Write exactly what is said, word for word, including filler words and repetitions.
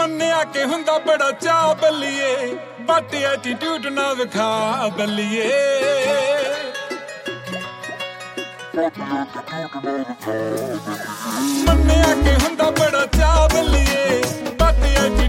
ਮੰਨਿਆ ਕਿ ਹੁੰਦਾ ਬੜਾ ਚਾਅ ਬੱਲੀਏ ਬਟ ਐਟੀਟਿਊਡ ਨਾ ਵਿਖਾ ਬੱਲੀਏ ਮੰਨਿਆ ਕਿ ਹੁੰਦਾ ਬੜਾ ਚਾਅ ਬੱਲੀਏ ਬਟ ਐਟੀਟਿਊਡ